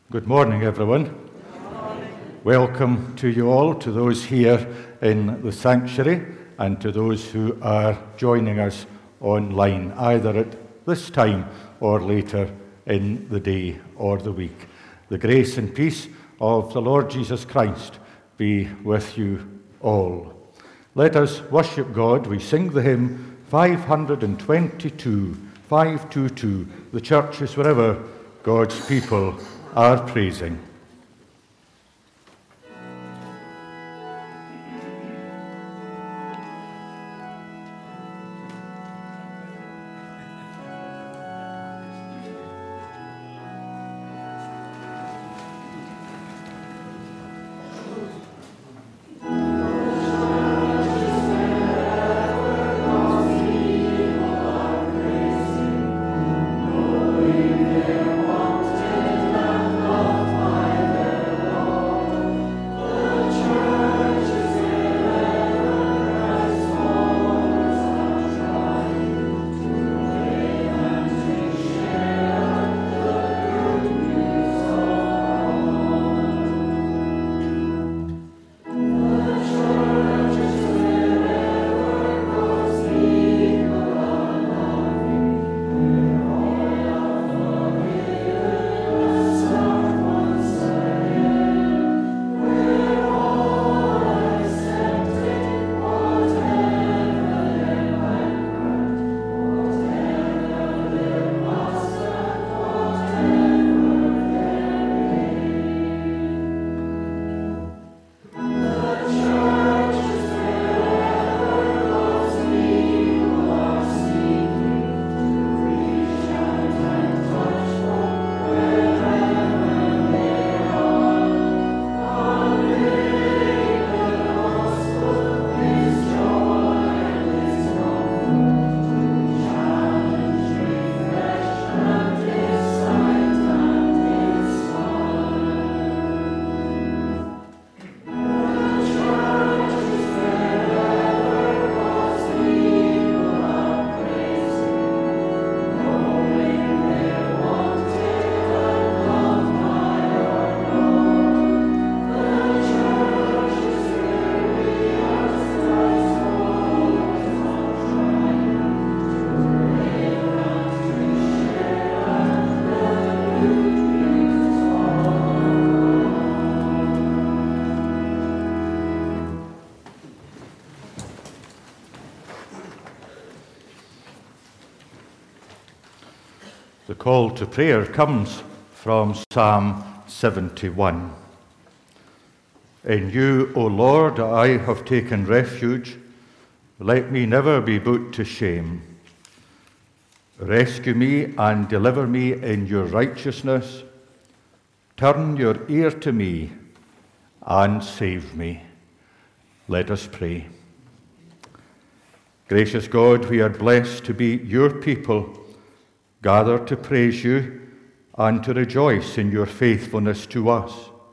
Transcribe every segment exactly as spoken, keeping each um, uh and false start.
Good morning, everyone. Good morning. Welcome to you all, to those here in the sanctuary and to those who are joining us online, either at this time or later in the day or the week. The grace and peace of the Lord Jesus Christ be with you all. Let us worship God. We sing the hymn five twenty-two, five twenty-two. The church is wherever God's people are praising. The call to prayer comes from Psalm seventy-one. In you, O Lord, I have taken refuge. Let me never be put to shame. Rescue me and deliver me in your righteousness. Turn your ear to me and save me. Let us pray. Gracious God, we are blessed to be your people, gathered to praise you and to rejoice in your faithfulness to us.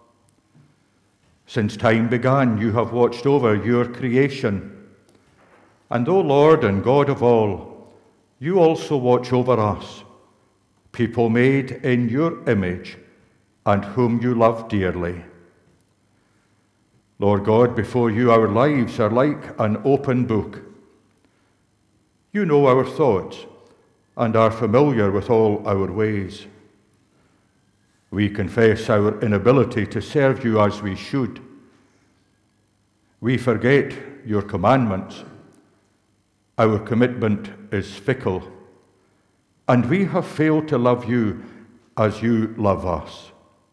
Since time began, you have watched over your creation. And O Lord and God of all, you also watch over us, people made in your image and whom you love dearly. Lord God, before you our lives are like an open book. You know our thoughts and are familiar with all our ways. We confess our inability to serve you as we should. We forget your commandments. Our commitment is fickle, and we have failed to love you as you love us.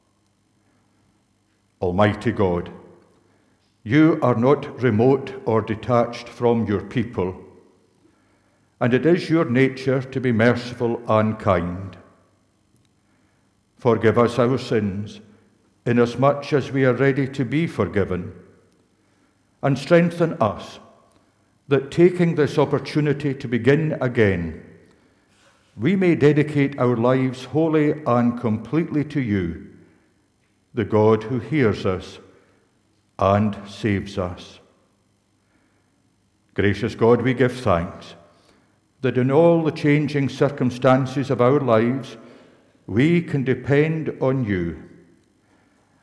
Almighty God, you are not remote or detached from your people, and it is your nature to be merciful and kind. Forgive us our sins, inasmuch as we are ready to be forgiven, and strengthen us, that taking this opportunity to begin again, we may dedicate our lives wholly and completely to you, the God who hears us and saves us. Gracious God, we give thanks that in all the changing circumstances of our lives, we can depend on you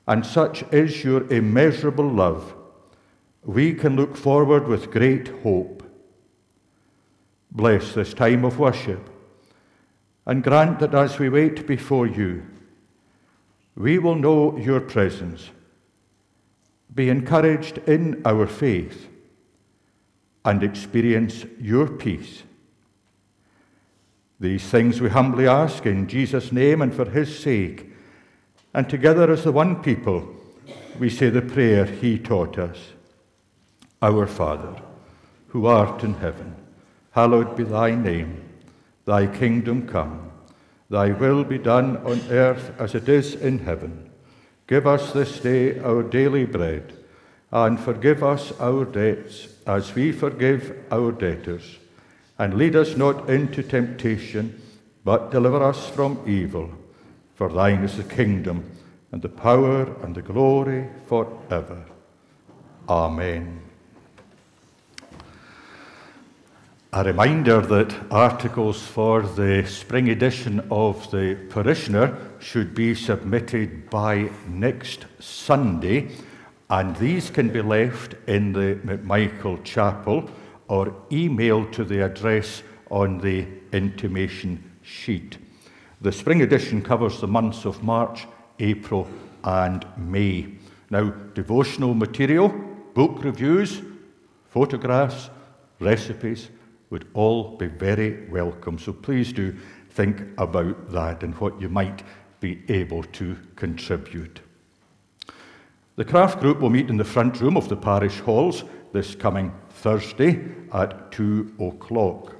and such is your immeasurable love, we can look forward with great hope. Bless this time of worship, and grant that as we wait before you, we will know your presence, be encouraged in our faith, and experience your peace. These things we humbly ask in Jesus' name and for his sake, and together as the one people, we say the prayer he taught us. Our Father, who art in heaven, hallowed be thy name. Thy kingdom come, thy will be done on earth as it is in heaven. Give us this day our daily bread, and forgive us our debts as we forgive our debtors. And lead us not into temptation, but deliver us from evil. For thine is the kingdom, and the power, and the glory forever. Amen. A reminder that articles for the spring edition of the Parishioner should be submitted by next Sunday, and these can be left in the McMichael Chapel or emailed to the address on the intimation sheet. The spring edition covers the months of March, April, and May. Now, devotional material, book reviews, photographs, recipes would all be very welcome. So please do think about that and what you might be able to contribute. The craft group will meet in the front room of the parish halls this coming Thursday at two o'clock.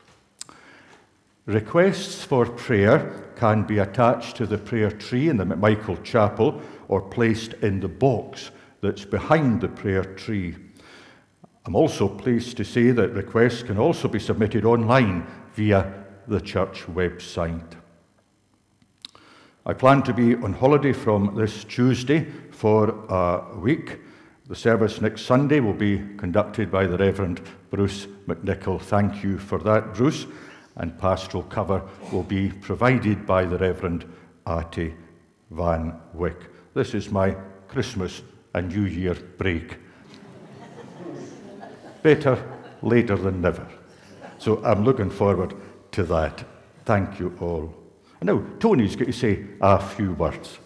Requests for prayer can be attached to the prayer tree in the McMichael Chapel or placed in the box that's behind the prayer tree. I'm also pleased to say that requests can also be submitted online via the church website. I plan to be on holiday from this Tuesday for a week. The service next Sunday will be conducted by the Reverend Bruce McNichol. Thank you for that, Bruce. And pastoral cover will be provided by the Reverend Artie Van Wyck. This is my Christmas and New Year break. Better later than never. So I'm looking forward to that. Thank you all. And now, Tony's going to say a few words.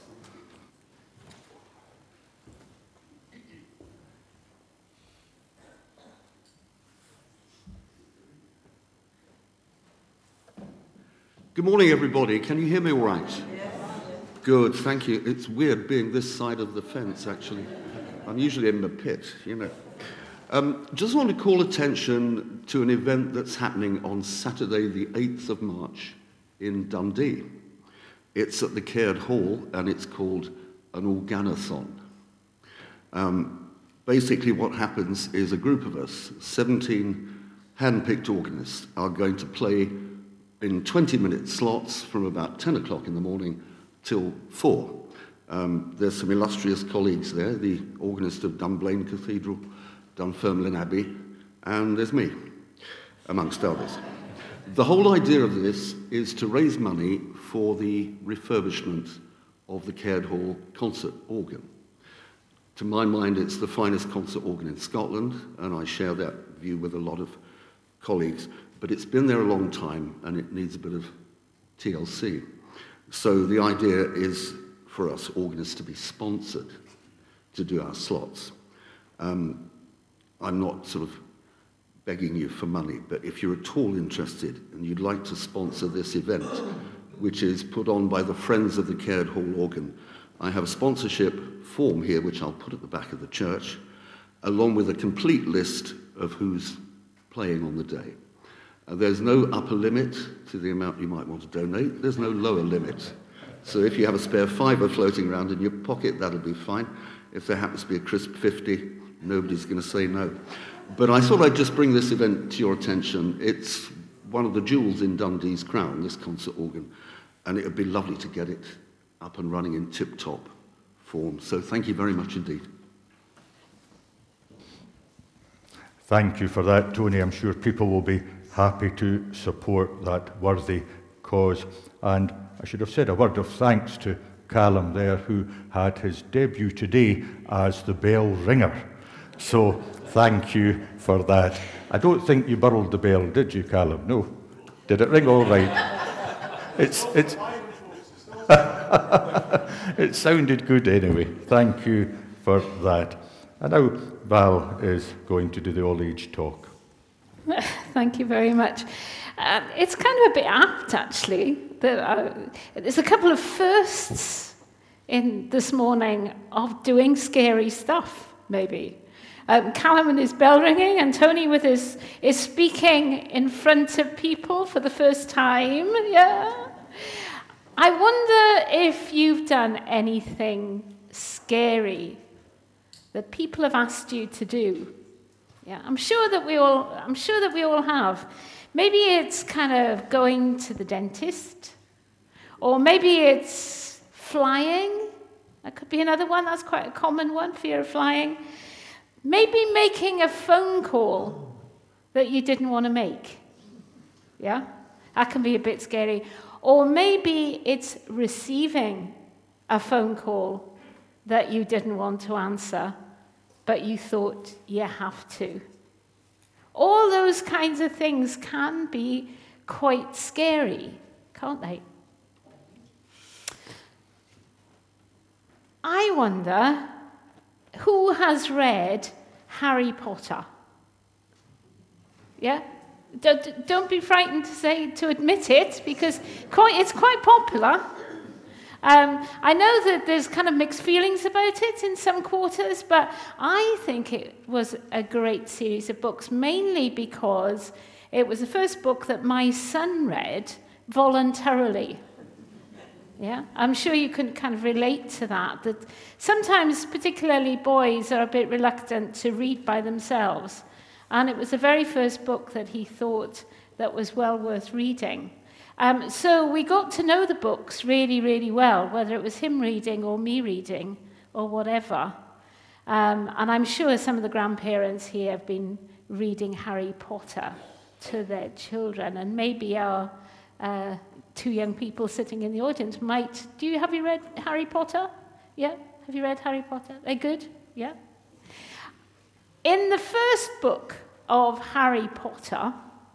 Good morning, everybody. Can you hear me all right? Yes. Good, thank you. It's weird being this side of the fence, actually. I'm usually in the pit, you know. Um, just want to call attention to an event that's happening on Saturday, the eighth of March in Dundee. It's at the Caird Hall, and it's called an Organathon. Um, basically, what happens is a group of us, seventeen hand-picked organists, are going to play in twenty-minute slots from about ten o'clock in the morning till four. Um, there's some illustrious colleagues there, the organist of Dunblane Cathedral, Dunfermline Abbey, and there's me, amongst others. The whole idea of this is to raise money for the refurbishment of the Caird Hall concert organ. To my mind, it's the finest concert organ in Scotland, and I share that view with a lot of colleagues, but it's been there a long time, and it needs a bit of T L C. So the idea is for us organists to be sponsored to do our slots. Um, I'm not sort of begging you for money, but if you're at all interested and you'd like to sponsor this event, which is put on by the Friends of the Caird Hall Organ, I have a sponsorship form here, which I'll put at the back of the church, along with a complete list of who's playing on the day. Uh, there's no upper limit to the amount you might want to donate. There's no lower limit. So if you have a spare fiver floating around in your pocket, that'll be fine. If there happens to be a crisp fifty, nobody's going to say no. But I thought I'd just bring this event to your attention. It's one of the jewels in Dundee's crown, this concert organ, and it would be lovely to get it up and running in tip-top form. So thank you very much indeed. Thank you for that, Tony. I'm sure people will be happy to support that worthy cause. And I should have said a word of thanks to Callum there, who had his debut today as the bell ringer. So thank you for that. I don't think you burrowed the bell, did you, Callum? No. Did it ring all right? It's, it's it sounded good anyway. Thank you for that. And now Val is going to do the all-age talk. Thank you very much. Uh, it's kind of a bit apt, actually. That uh, there's a couple of firsts in this morning of doing scary stuff, maybe. Um, Callum and his bell ringing, and Tony with his is speaking in front of people for the first time. Yeah. I wonder if you've done anything scary that people have asked you to do. Yeah, I'm sure that we all. I'm sure that we all have. Maybe it's kind of going to the dentist, or maybe it's flying. That could be another one. That's quite a common one, fear of flying. Maybe making a phone call that you didn't want to make. Yeah? That can be a bit scary. Or maybe it's receiving a phone call that you didn't want to answer, but you thought you have to. All those kinds of things can be quite scary, can't they? I wonder, who has read Harry Potter? Yeah? Don't, don't be frightened to say, to admit it, because quite, it's quite popular. Um, I know that there's kind of mixed feelings about it in some quarters, but I think it was a great series of books, mainly because it was the first book that my son read voluntarily. Yeah, I'm sure you can kind of relate to that, that sometimes, particularly boys, are a bit reluctant to read by themselves. And it was the very first book that he thought that was well worth reading. Um, so we got to know the books really, really well, whether it was him reading or me reading or whatever. Um, and I'm sure some of the grandparents here have been reading Harry Potter to their children, and maybe our uh, two young people sitting in the audience might. Do you have you read Harry Potter? Yeah? Have you read Harry Potter? They're good? Yeah? In the first book of Harry Potter,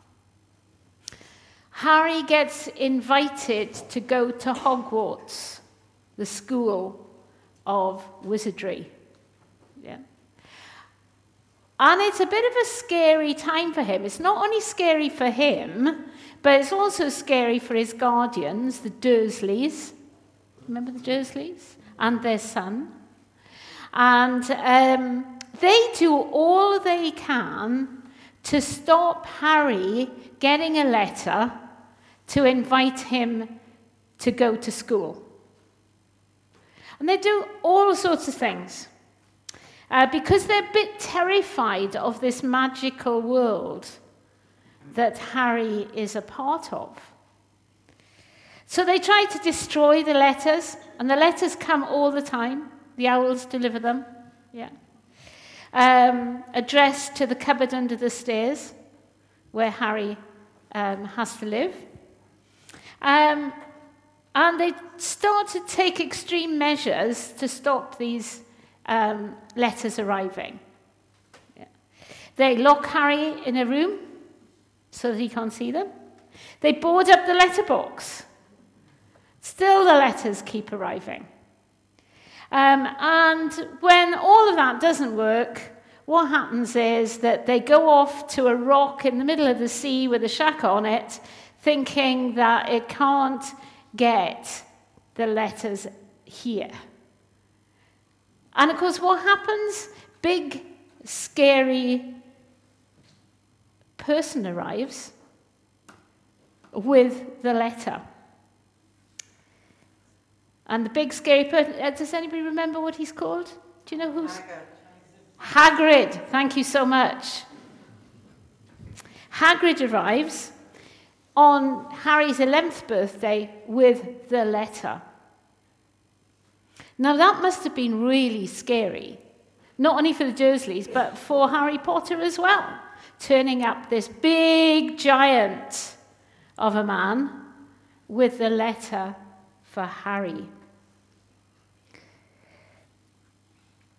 Harry gets invited to go to Hogwarts, the school of wizardry. Yeah. And it's a bit of a scary time for him. It's not only scary for him, but it's also scary for his guardians, the Dursleys. Remember the Dursleys? And their son. And um, they do all they can to stop Harry getting a letter to invite him to go to school. And they do all sorts of things. Uh, because they're a bit terrified of this magical world that Harry is a part of. So they try to destroy the letters, and the letters come all the time. The owls deliver them. Yeah. Um, addressed to the cupboard under the stairs, where Harry um, has to live. Um, and they start to take extreme measures to stop these um, letters arriving. Yeah. They lock Harry in a room so that he can't see them. They board up the letterbox. Still the letters keep arriving. Um, and when all of that doesn't work, what happens is that they go off to a rock in the middle of the sea with a shack on it, thinking that it can't get the letters here. And of course, what happens? Big, scary person arrives with the letter. And the big, scary person, uh, does anybody remember what he's called? Do you know who's? Hagrid. Hagrid, thank you so much. Hagrid arrives on Harry's eleventh birthday with the letter. Now, that must have been really scary, not only for the Dursleys, but for Harry Potter as well, turning up this big giant of a man with the letter for Harry.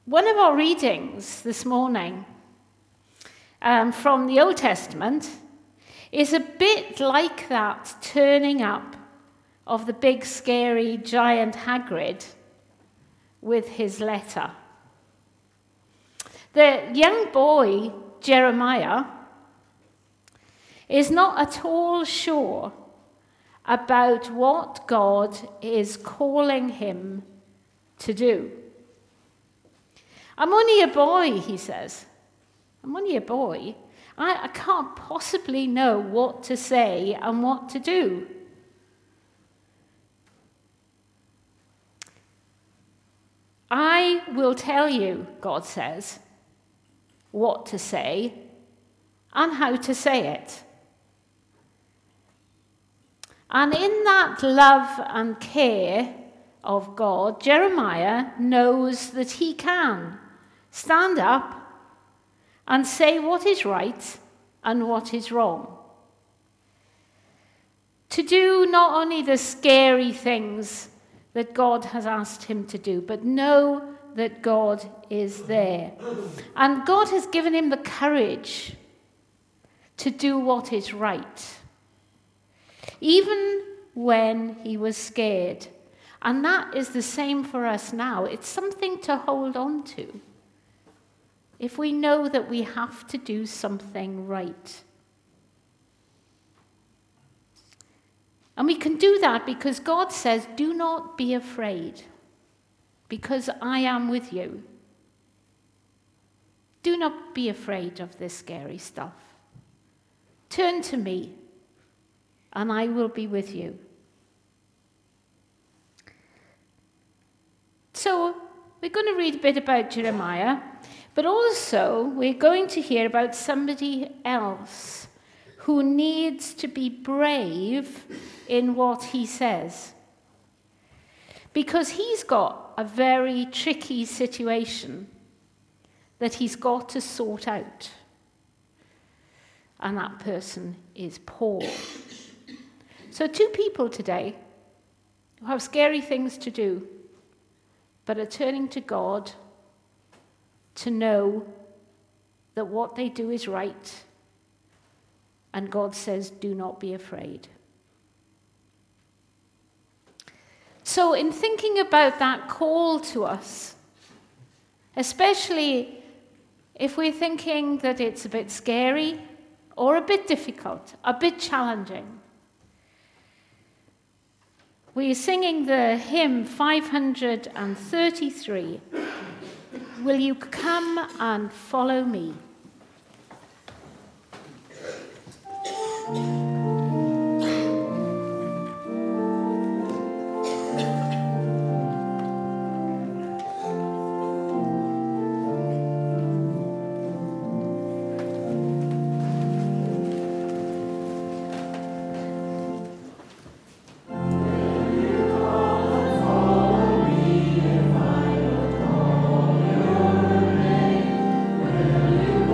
One of our readings this morning um, from the Old Testament is a bit like that turning up of the big scary giant Hagrid with his letter. The young boy, Jeremiah, is not at all sure about what God is calling him to do. I'm only a boy, he says. I'm only a boy. I, I can't possibly know what to say and what to do. I will tell you, God says, what to say and how to say it. And in that love and care of God, Jeremiah knows that he can stand up and say what is right and what is wrong. To do not only the scary things that God has asked him to do, but know that God is there. And God has given him the courage to do what is right, even when he was scared. And that is the same for us now. It's something to hold on to if we know that we have to do something right. And we can do that because God says, do not be afraid, because I am with you. Do not be afraid of this scary stuff. Turn to me, and I will be with you. So we're going to read a bit about Jeremiah, but also we're going to hear about somebody else who needs to be brave in what he says. Because he's got a very tricky situation that he's got to sort out. And that person is Paul. So two people today who have scary things to do, but are turning to God to know that what they do is right. And God says, do not be afraid. So in thinking about that call to us, especially if we're thinking that it's a bit scary or a bit difficult, a bit challenging, we're singing the hymn five hundred thirty-three, Will You Come and Follow Me? You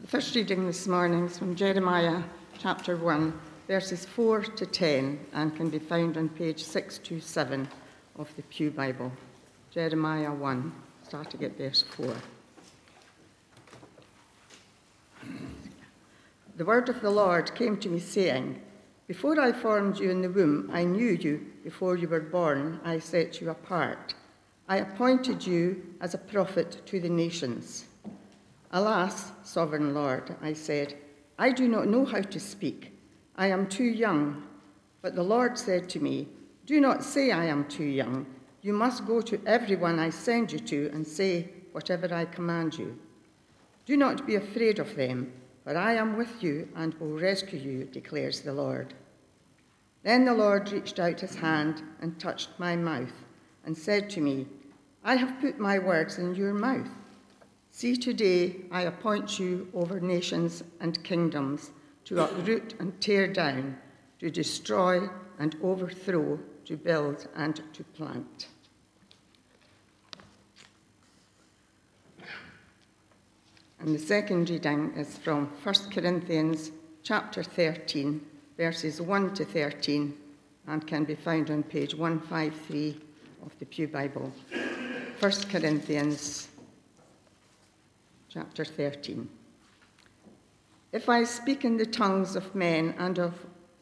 first reading this morning is from Jeremiah chapter one, verses four to ten, and can be found on page six twenty-seven of the Pew Bible. Jeremiah one, starting at verse four. The word of the Lord came to me, saying, Before I formed you in the womb, I knew you. Before you were born, I set you apart. I appointed you as a prophet to the nations. Alas, sovereign Lord, I said, I do not know how to speak. I am too young. But the Lord said to me, Do not say I am too young. You must go to everyone I send you to and say whatever I command you. Do not be afraid of them, for I am with you and will rescue you, declares the Lord. Then the Lord reached out his hand and touched my mouth and said to me, I have put my words in your mouth. See, today I appoint you over nations and kingdoms to uproot and tear down, to destroy and overthrow, to build and to plant. And the second reading is from First Corinthians chapter thirteen, verses one to thirteen, and can be found on page one fifty-three of the Pew Bible. First Corinthians chapter thirteen. If I speak in the tongues of men and of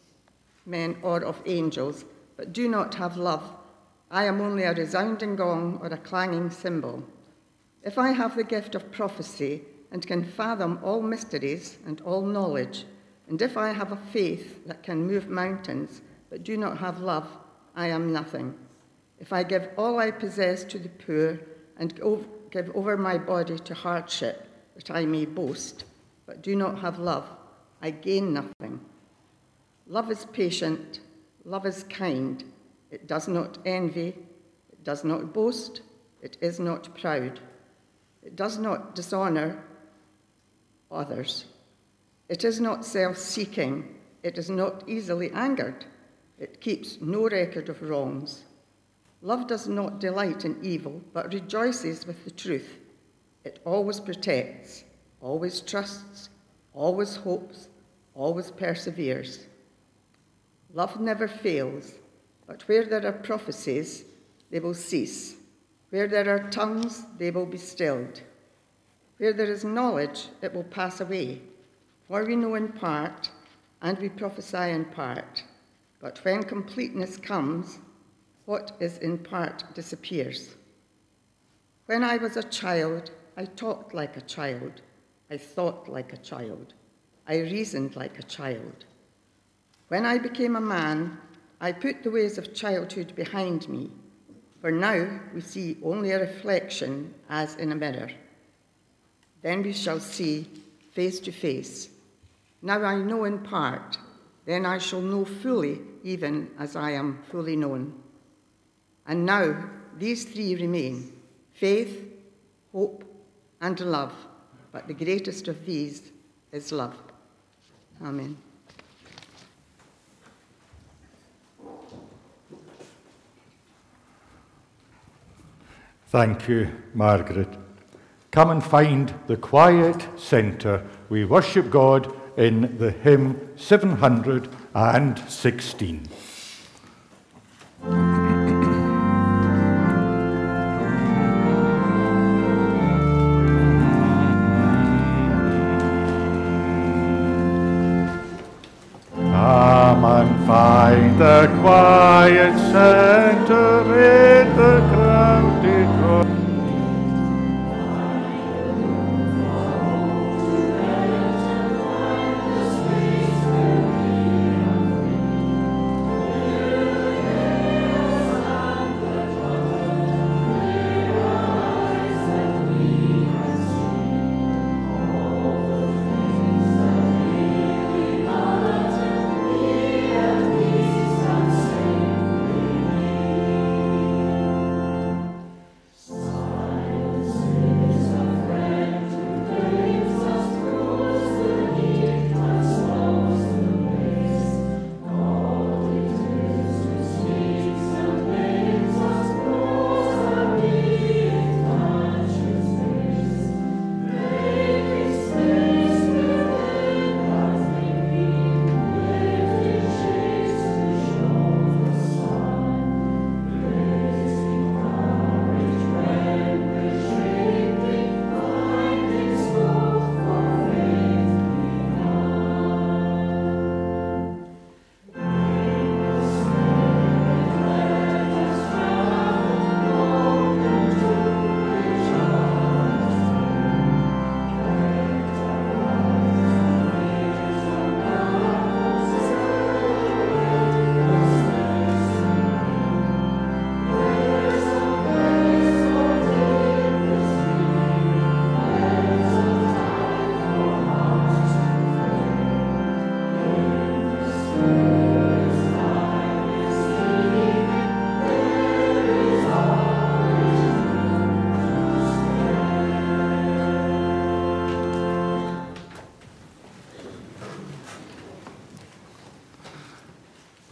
men or of angels, but do not have love, I am only a resounding gong or a clanging cymbal. If I have the gift of prophecy and can fathom all mysteries and all knowledge, and if I have a faith that can move mountains, but do not have love, I am nothing. If I give all I possess to the poor and give over my body to hardship, that I may boast, but do not have love, I gain nothing. Love is patient, love is kind, it does not envy, it does not boast, it is not proud, it does not dishonor others, it is not self-seeking, it is not easily angered, it keeps no record of wrongs. Love does not delight in evil, but rejoices with the truth. It always protects, always trusts, always hopes, always perseveres. Love never fails, but where there are prophecies, they will cease. Where there are tongues, they will be stilled. Where there is knowledge, it will pass away. For we know in part, and we prophesy in part. But when completeness comes, what is in part disappears. When I was a child, I talked like a child. I thought like a child. I reasoned like a child. When I became a man, I put the ways of childhood behind me. For now we see only a reflection as in a mirror. Then we shall see face to face. Now I know in part, then I shall know fully, even as I am fully known. And now these three remain, faith, hope, and love. But the greatest of these is love. Amen. Thank you, Margaret. Come and find the quiet centre. We worship God in the hymn seven hundred sixteen. Come and find the quiet centre in the crowded road. Song.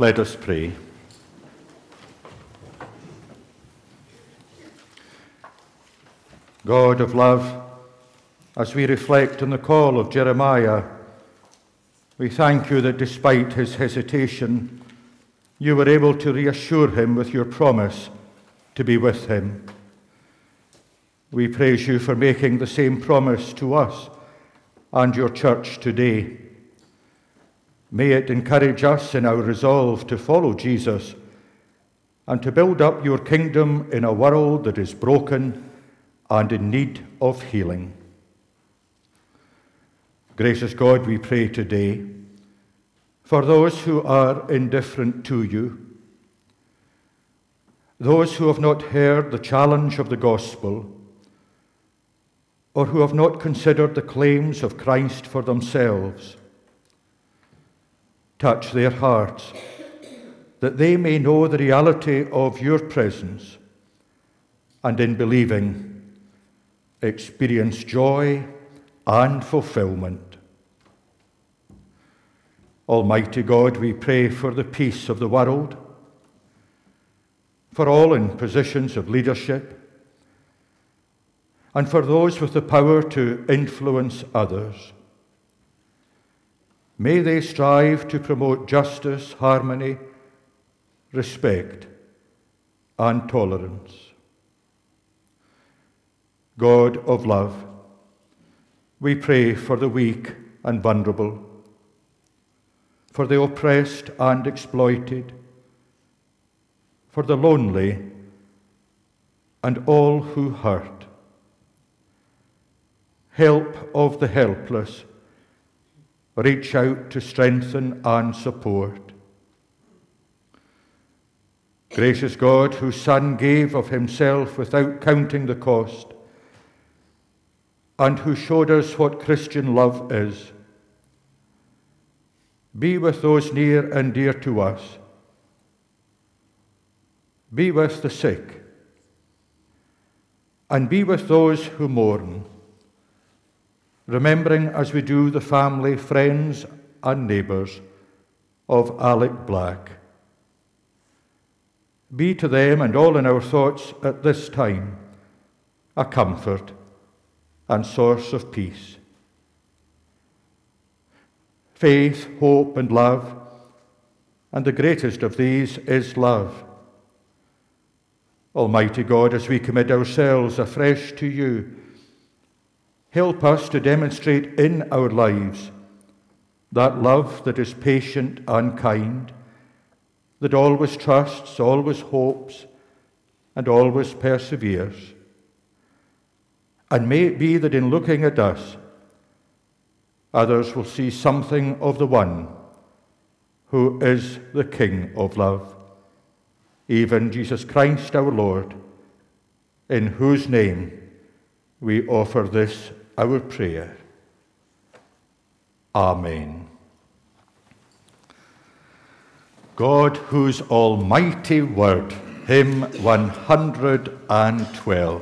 Let us pray. God of love, as we reflect on the call of Jeremiah, we thank you that despite his hesitation, you were able to reassure him with your promise to be with him. We praise you for making the same promise to us and your church today. May it encourage us in our resolve to follow Jesus and to build up your kingdom in a world that is broken and in need of healing. Gracious God, we pray today for those who are indifferent to you, those who have not heard the challenge of the gospel, or who have not considered the claims of Christ for themselves. Touch their hearts, that they may know the reality of your presence, and in believing, experience joy and fulfillment. Almighty God, we pray for the peace of the world, for all in positions of leadership, and for those with the power to influence others. May they strive to promote justice, harmony, respect, and tolerance. God of love, we pray for the weak and vulnerable, for the oppressed and exploited, for the lonely and all who hurt. Help of the helpless, reach out to strengthen and support. Gracious God, whose Son gave of himself without counting the cost, and who showed us what Christian love is, be with those near and dear to us. Be with the sick, and be with those who mourn, remembering as we do the family, friends, and neighbours of Alec Black. Be to them and all in our thoughts at this time a comfort and source of peace. Faith, hope, and love, and the greatest of these is love. Almighty God, as we commit ourselves afresh to you, help us to demonstrate in our lives that love that is patient and kind, that always trusts, always hopes, and always perseveres. And may it be that in looking at us, others will see something of the one who is the King of love, even Jesus Christ our Lord, in whose name we offer this our prayer. Amen. God, whose almighty word, hymn one hundred twelve.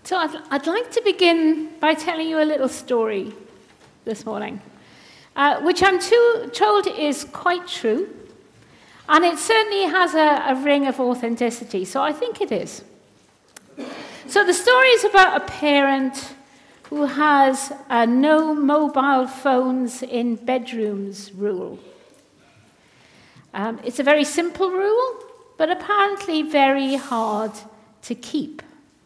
So I'd, I'd like to begin by telling you a little story this morning, uh, which I'm too, told is quite true, and it certainly has a, a ring of authenticity, so I think it is. So the story is about a parent who has a no mobile phones in bedrooms rule. Um, it's a very simple rule, but apparently very hard to keep.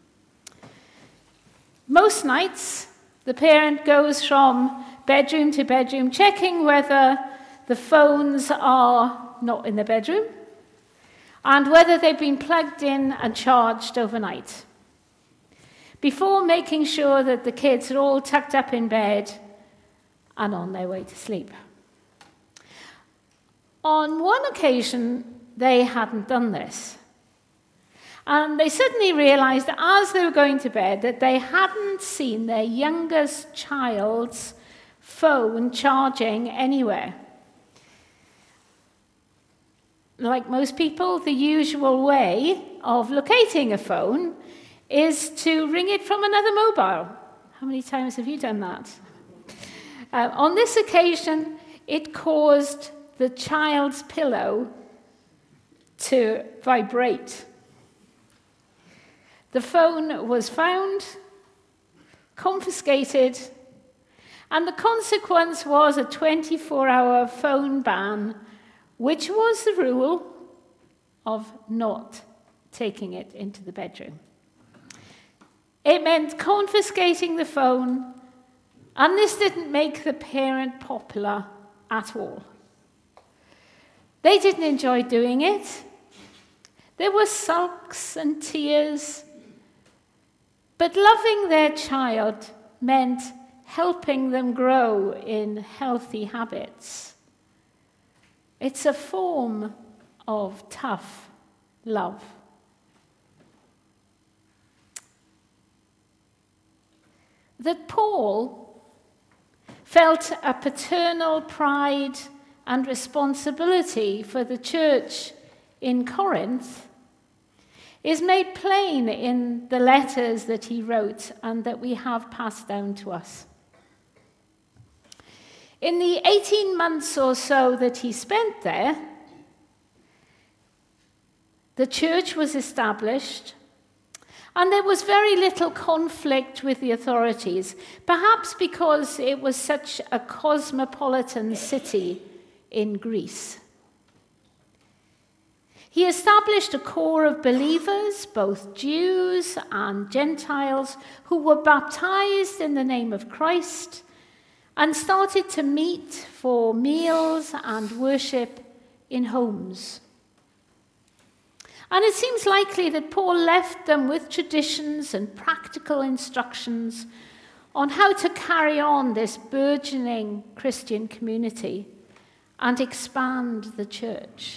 Most nights, the parent goes from bedroom to bedroom, checking whether the phones are not in the bedroom and whether they've been plugged in and charged overnight, before making sure that the kids are all tucked up in bed and on their way to sleep. On one occasion, they hadn't done this. And they suddenly realized that as they were going to bed that they hadn't seen their youngest child's phone charging anywhere. Like most people, the usual way of locating a phone is to ring it from another mobile. How many times have you done that? Uh, on this occasion, it caused the child's pillow to vibrate. The phone was found, confiscated, and the consequence was a twenty-four hour phone ban, which was the rule of not taking it into the bedroom. It meant confiscating the phone, and this didn't make the parent popular at all. They didn't enjoy doing it. There were sulks and tears. But loving their child meant helping them grow in healthy habits. It's a form of tough love. That Paul felt a paternal pride and responsibility for the church in Corinth is made plain in the letters that he wrote and that we have passed down to us. In the eighteen months or so that he spent there, the church was established, and there was very little conflict with the authorities, perhaps because it was such a cosmopolitan city in Greece. He established a core of believers, both Jews and Gentiles, who were baptized in the name of Christ and started to meet for meals and worship in homes. And it seems likely that Paul left them with traditions and practical instructions on how to carry on this burgeoning Christian community and expand the church.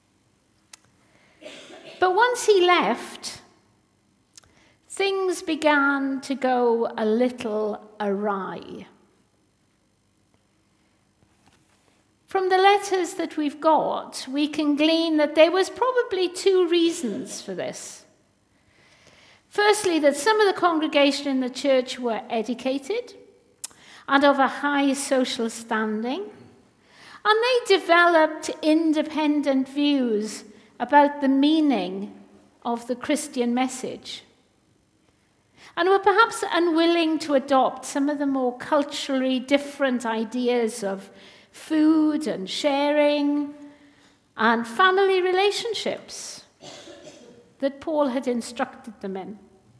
But once he left, things began to go a little awry. From the letters that we've got, we can glean that there was probably two reasons for this. Firstly, that some of the congregation in the church were educated and of a high social standing, and they developed independent views about the meaning of the Christian message, and were perhaps unwilling to adopt some of the more culturally different ideas of food and sharing and family relationships that Paul had instructed them in.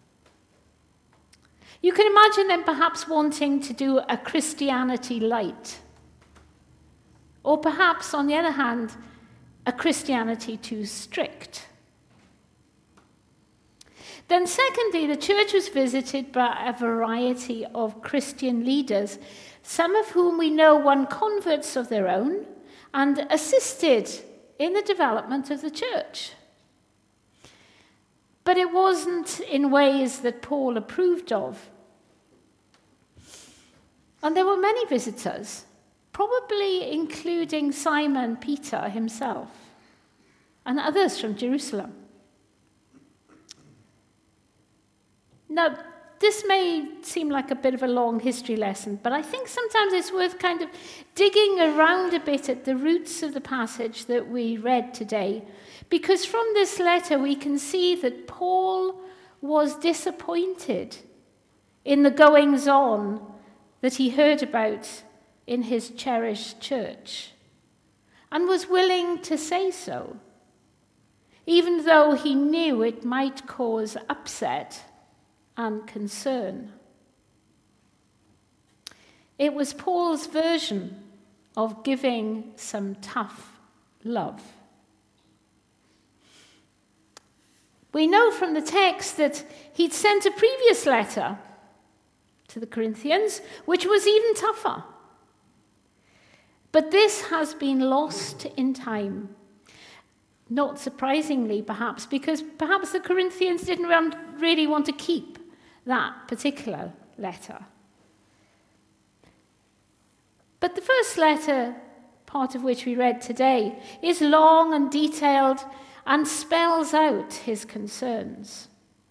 You can imagine them perhaps wanting to do a Christianity light, or perhaps, on the other hand, a Christianity too strict. Then secondly, the church was visited by a variety of Christian leaders, some of whom we know won converts of their own and assisted in the development of the church. But it wasn't in ways that Paul approved of. And there were many visitors, probably including Simon Peter himself and others from Jerusalem. Now, this may seem like a bit of a long history lesson, but I think sometimes it's worth kind of digging around a bit at the roots of the passage that we read today, because from this letter we can see that Paul was disappointed in the goings-on that he heard about in his cherished church, and was willing to say so, even though he knew it might cause upset and concern. It was Paul's version of giving some tough love. We know from the text that he'd sent a previous letter to the Corinthians, which was even tougher. But this has been lost in time. Not surprisingly, perhaps, because perhaps the Corinthians didn't really want to keep that particular letter. But the first letter, part of which we read today, is long and detailed and spells out his concerns.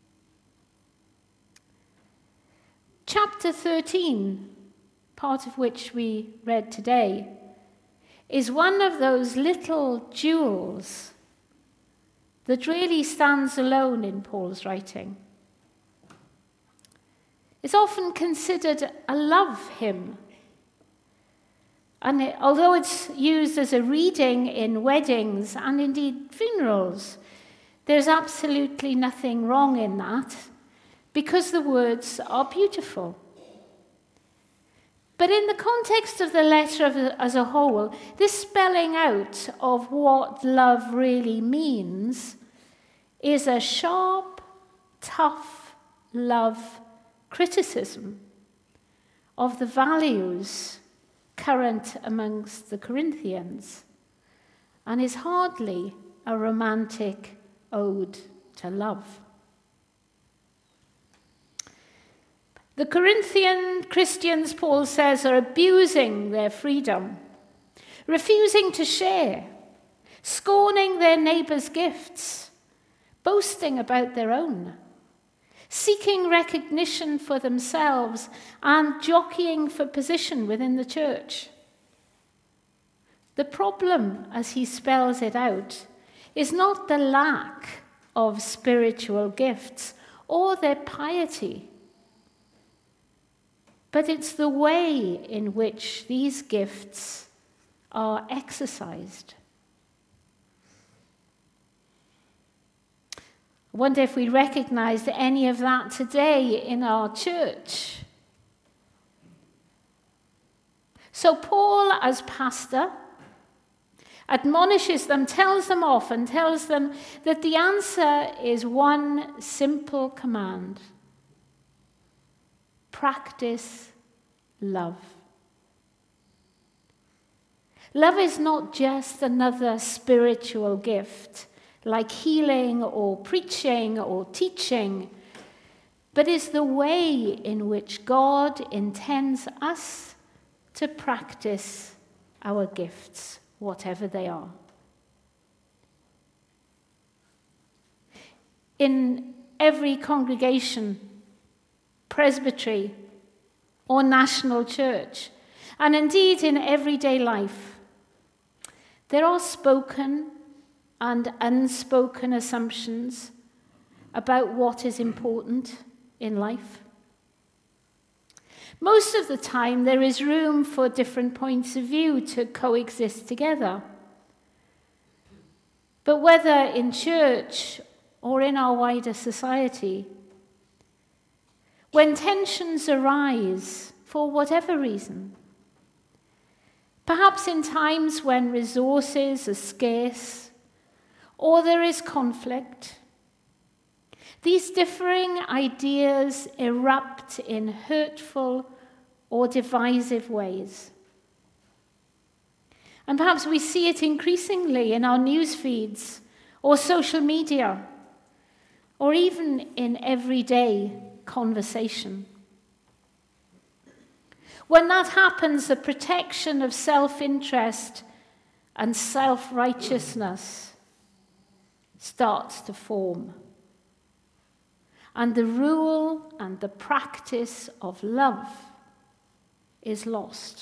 Chapter thirteen, part of which we read today, is one of those little jewels that really stands alone in Paul's writing. It's often considered a love hymn. And it, although it's used as a reading in weddings and indeed funerals, there's absolutely nothing wrong in that, because the words are beautiful. But in the context of the letter as a whole, this spelling out of what love really means is a sharp, tough love criticism of the values current amongst the Corinthians, and is hardly a romantic ode to love. The Corinthian Christians, Paul says, are abusing their freedom, refusing to share, scorning their neighbours' gifts, boasting about their own, seeking recognition for themselves, and jockeying for position within the church. The problem, as he spells it out, is not the lack of spiritual gifts or their piety, but it's the way in which these gifts are exercised. I wonder if we recognize any of that today in our church. So Paul, as pastor, admonishes them, tells them off, and tells them that the answer is one simple command: practice love. Love is not just another spiritual gift, like healing or preaching or teaching, but is the way in which God intends us to practice our gifts, whatever they are. In every congregation, presbytery, or national church, and indeed in everyday life, there are spoken and unspoken assumptions about what is important in life. Most of the time, there is room for different points of view to coexist together. But whether in church or in our wider society, when tensions arise for whatever reason, perhaps in times when resources are scarce or there is conflict, these differing ideas erupt in hurtful or divisive ways. And perhaps we see it increasingly in our news feeds or social media, or even in everyday conversation. When that happens, the protection of self-interest and self-righteousness starts to form. and the rule and the practice of love is lost.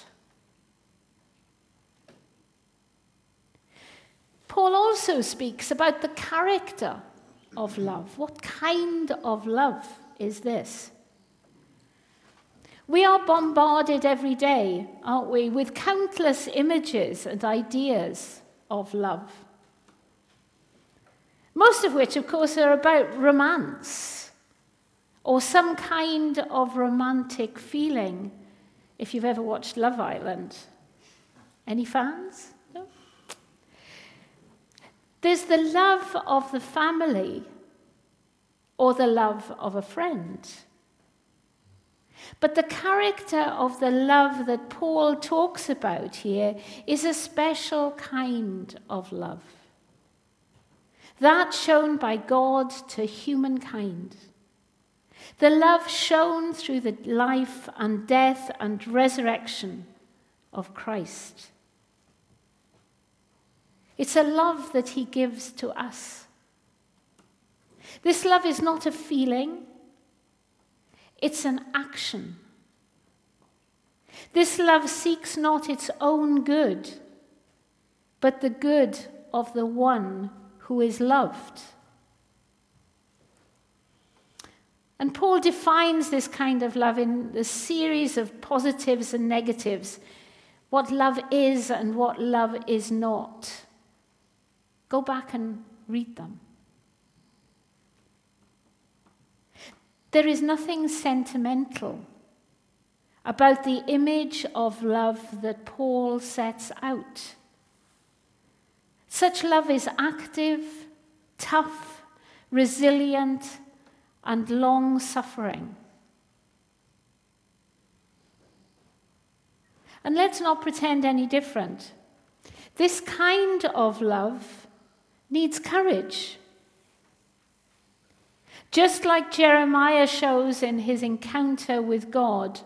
Paul also speaks about the character of love. What kind of love is this? We are bombarded every day, aren't we, with countless images and ideas of love. Most of which, of course, are about romance or some kind of romantic feeling. If you've ever watched Love Island. Any fans? No? There's the love of the family or the love of a friend. But the character of the love that Paul talks about here is a special kind of love. That shown by God to humankind. The love shown through the life and death and resurrection of Christ. It's a love that he gives to us. This love is not a feeling. It's an action. This love seeks not its own good, but the good of the one who is loved. And Paul defines this kind of love in a series of positives and negatives, what love is and what love is not. Go back and read them. There is nothing sentimental about the image of love that Paul sets out. Such love is active, tough, resilient, and long-suffering. And let's not pretend any different. This kind of love needs courage. Just like Jeremiah shows in his encounter with God.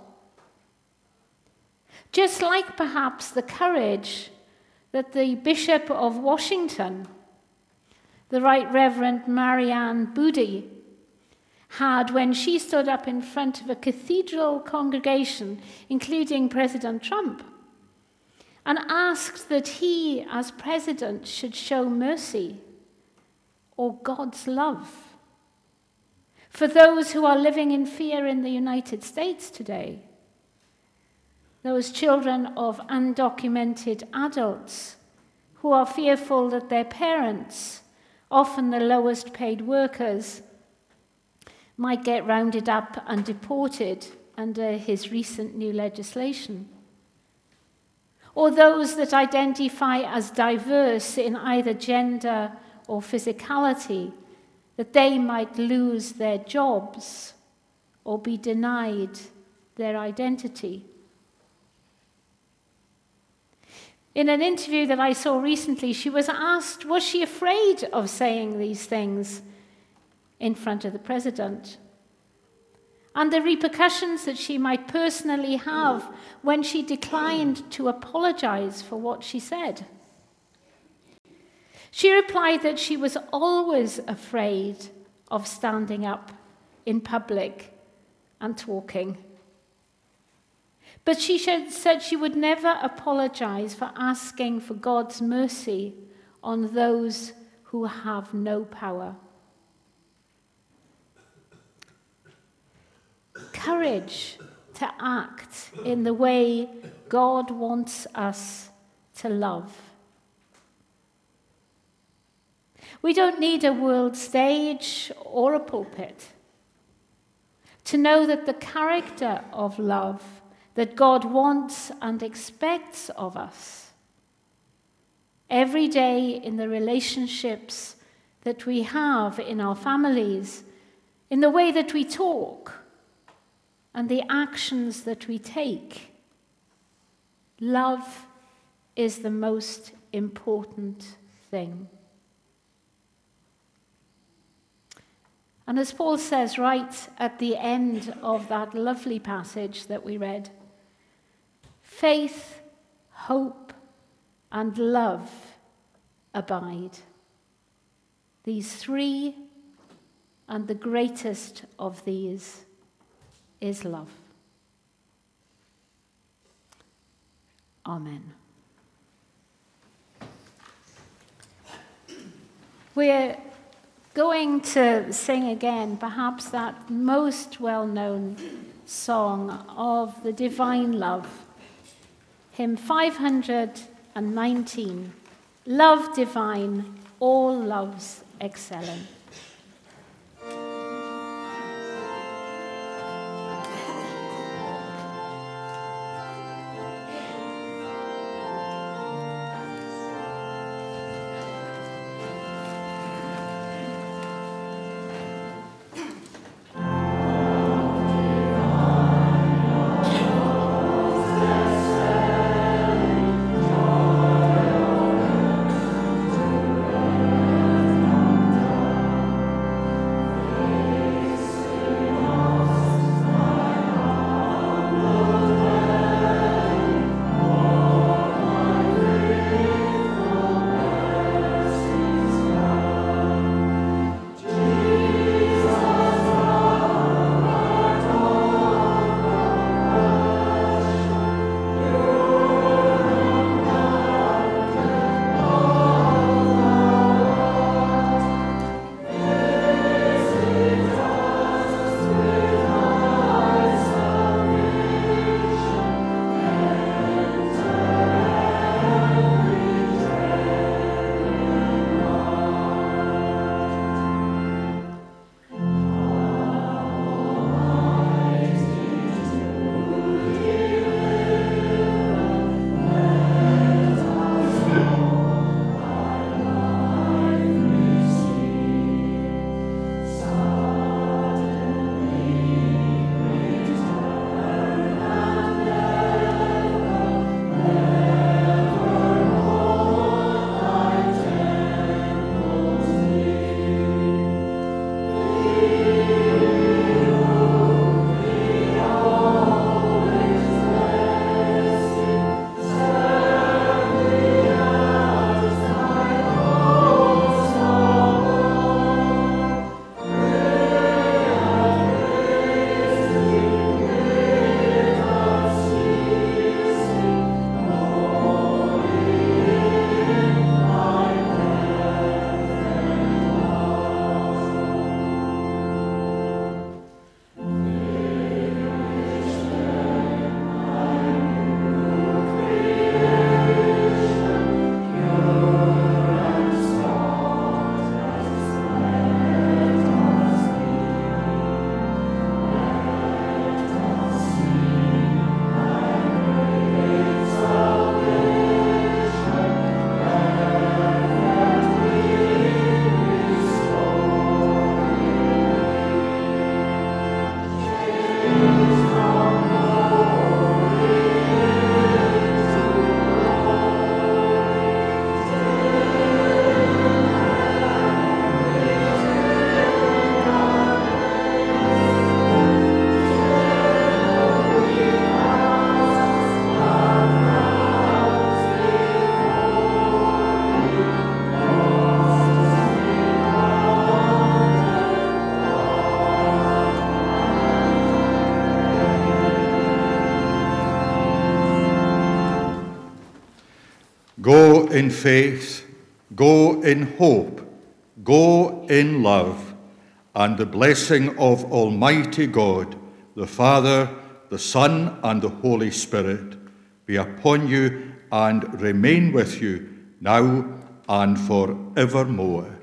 Just like perhaps the courage that the Bishop of Washington, the Right Reverend Marianne Boody, had when she stood up in front of a cathedral congregation, including President Trump, and asked that he, as president, should show mercy or God's love for those who are living in fear in the United States today. Those children of undocumented adults who are fearful that their parents, often the lowest paid workers, might get rounded up and deported under his recent new legislation. Or those that identify as diverse in either gender or physicality, that they might lose their jobs or be denied their identity. In an interview that I saw recently, she was asked, was she afraid of saying these things in front of the president? And the repercussions that she might personally have when she declined to apologize for what she said. She replied that she was always afraid of standing up in public and talking. But she said she would never apologize for asking for God's mercy on those who have no power. Courage to act in the way God wants us to love. We don't need a world stage or a pulpit to know that the character of love that God wants and expects of us every day in the relationships that we have in our families, in the way that we talk, and the actions that we take. Love is the most important thing. And as Paul says right at the end of that lovely passage that we read, faith, hope, and love abide. These three, and the greatest of these is love. Amen. We're going to sing again perhaps that most well-known song of the divine love, hymn five hundred nineteen, Love Divine, All Loves Excelling. Go in faith, go in hope, go in love, and the blessing of Almighty God, the Father, the Son, and the Holy Spirit be upon you and remain with you now and forevermore.